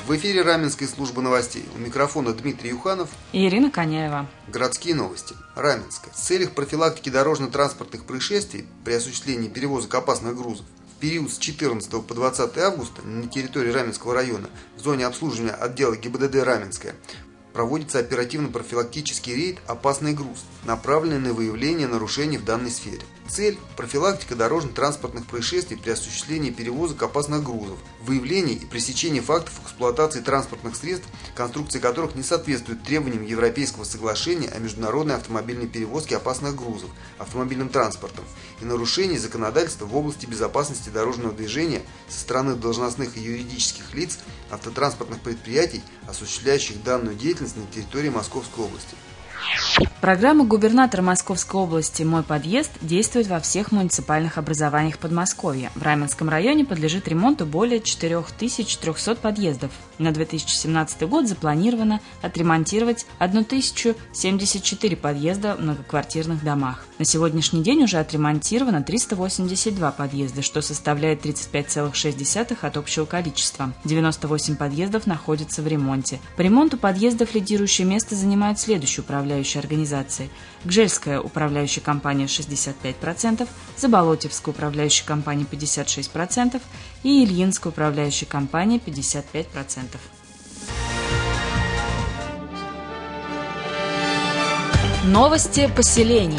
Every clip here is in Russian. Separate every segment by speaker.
Speaker 1: В эфире Раменской службы новостей. У микрофона Дмитрий Юханов
Speaker 2: и Ирина Коняева.
Speaker 1: Городские новости. Раменская. В целях профилактики дорожно-транспортных происшествий при осуществлении перевозок опасных грузов в период с 14 по 20 августа на территории Раменского района в зоне обслуживания отдела ГИБДД Раменская проводится оперативно-профилактический рейд «Опасный груз», направленный на выявление нарушений в данной сфере. Цель – профилактика дорожно-транспортных происшествий при осуществлении перевозок опасных грузов, выявление и пресечение фактов эксплуатации транспортных средств, конструкции которых не соответствуют требованиям Европейского соглашения о международной автомобильной перевозке опасных грузов автомобильным транспортом и нарушений законодательства в области безопасности дорожного движения со стороны должностных и юридических лиц автотранспортных предприятий, осуществляющих данную деятельность на территории Московской области.
Speaker 2: Программа губернатора Московской области «Мой подъезд» действует во всех муниципальных образованиях Подмосковья. В Раменском районе подлежит ремонту более 4300 подъездов. На 2017 год запланировано отремонтировать 1074 подъезда в многоквартирных домах. На сегодняшний день уже отремонтировано 382 подъезда, что составляет 35,6% от общего количества. 98 подъездов находятся в ремонте. По ремонту подъездов лидирующее место занимают следующие управляющие организации: Гжельская управляющая компания 65%, Заболотьевская управляющая компания 56% и Ильинская управляющая компания 55%. Новости поселений.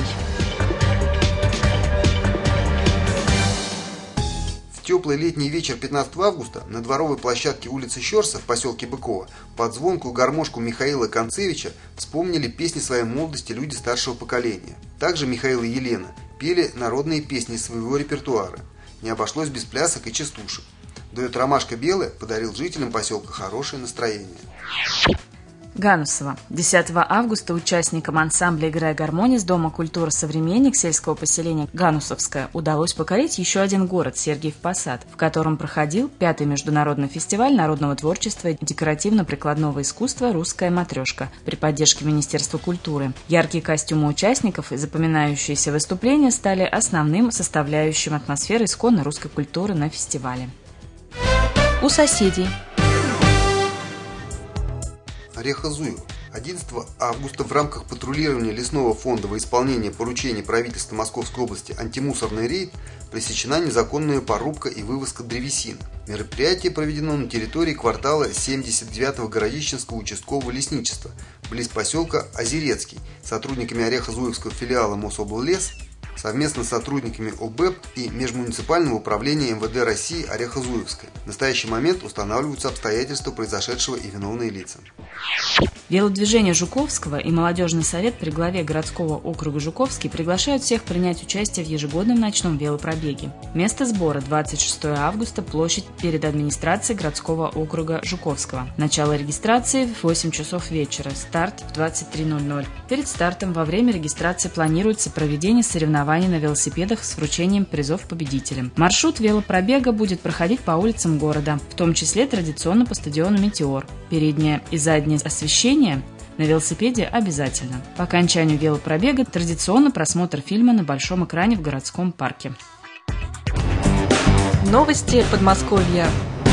Speaker 1: В теплый летний вечер 15 августа на дворовой площадке улицы Щерса в поселке Быково под звонкую гармошку Михаила Концевича вспомнили песни своей молодости люди старшего поколения. Также Михаил и Елена пели народные песни из своего репертуара. Не обошлось без плясок и частушек. Дуэт «Ромашка белая» подарил жителям поселка хорошее настроение.
Speaker 2: Ганусово. 10 августа участникам ансамбля «Играя гармония» с Дома культуры «Современник» сельского поселения Ганусовское удалось покорить еще один город – Сергиев Посад, в котором проходил 5-й международный фестиваль народного творчества и декоративно-прикладного искусства «Русская матрешка» при поддержке Министерства культуры. Яркие костюмы участников и запоминающиеся выступления стали основным составляющим атмосферы исконной русской культуры на фестивале. У соседей.
Speaker 1: Орехово-Зуево. 11 августа в рамках патрулирования лесного фонда во исполнение поручений правительства Московской области «Антимусорный рейд» пресечена незаконная порубка и вывозка древесины. Мероприятие проведено на территории квартала 79-го Городищенского участкового лесничества, близ поселка Озерецкий, сотрудниками Орехово-Зуевского филиала Мособллес, совместно с сотрудниками ОБЭП и Межмуниципального управления МВД России Орехово-Зуевское. В настоящий момент устанавливаются обстоятельства произошедшего и виновные лица.
Speaker 2: Велодвижение Жуковского и молодежный совет при главе городского округа Жуковский приглашают всех принять участие в ежегодном ночном велопробеге. Место сбора – 26 августа, площадь перед администрацией городского округа Жуковского. Начало регистрации в 8 часов вечера, старт в 23:00. Перед стартом во время регистрации планируется проведение соревнований на велосипедах с вручением призов победителям. Маршрут велопробега будет проходить по улицам города, в том числе традиционно по стадиону «Метеор». Переднее и заднее освещение на велосипеде обязательно. По окончанию велопробега традиционно просмотр фильма на большом экране в городском парке. Новости Подмосковья.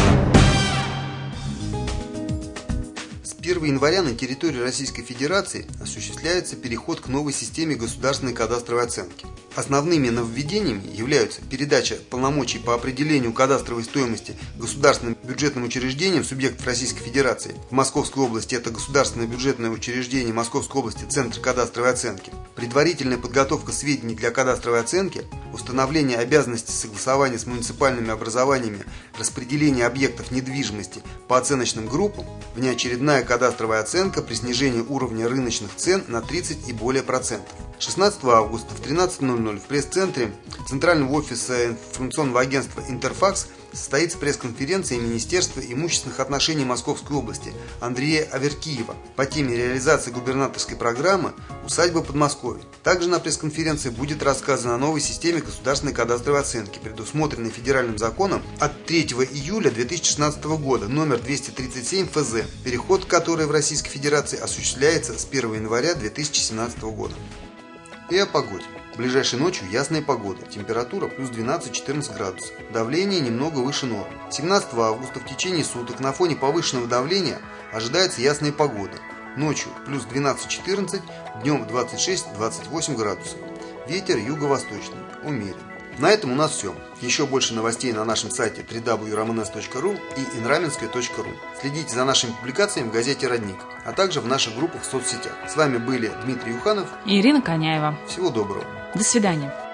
Speaker 1: С 1 января на территории Российской Федерации осуществляется переход к новой системе государственной кадастровой оценки. Основными нововведениями являются передача полномочий по определению кадастровой стоимости государственным бюджетным учреждениям субъектов Российской Федерации. В Московской области это государственное бюджетное учреждение Московской области Центр кадастровой оценки. Предварительная подготовка сведений для кадастровой оценки, установление обязанности согласования с муниципальными образованиями распределения объектов недвижимости по оценочным группам, внеочередная кадастровая оценка при снижении уровня рыночных цен на 30 и более процентов. 16 августа в 13:00 в пресс-центре Центрального офиса информационного агентства «Интерфакс» состоится пресс-конференция Министерства имущественных отношений Московской области Андрея Аверкиева по теме реализации губернаторской программы «Усадьба Подмосковья». Также на пресс-конференции будет рассказано о новой системе государственной кадастровой оценки, предусмотренной федеральным законом от 3 июля 2016 года, номер 237 ФЗ, переход которой в Российской Федерации осуществляется с 1 января 2017 года. И о погоде. Ближайшей ночью ясная погода, температура плюс 12-14 градусов, давление немного выше нормы. 17 августа в течение суток на фоне повышенного давления ожидается ясная погода. Ночью плюс 12-14, днем 26-28 градусов. Ветер юго-восточный, умеренный. На этом у нас все. Еще больше новостей на нашем сайте www.romanes.ru и inramenskoye.ru. Следите за нашими публикациями в газете «Родник», а также в наших группах в соцсетях. С вами были Дмитрий Юханов
Speaker 2: и Ирина Коняева.
Speaker 1: Всего доброго.
Speaker 2: До свидания.